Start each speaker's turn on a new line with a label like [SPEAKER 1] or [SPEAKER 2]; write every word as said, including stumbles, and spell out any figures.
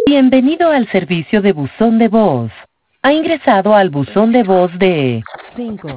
[SPEAKER 1] Bienvenido al servicio de buzón de voz. Ha ingresado al buzón de voz de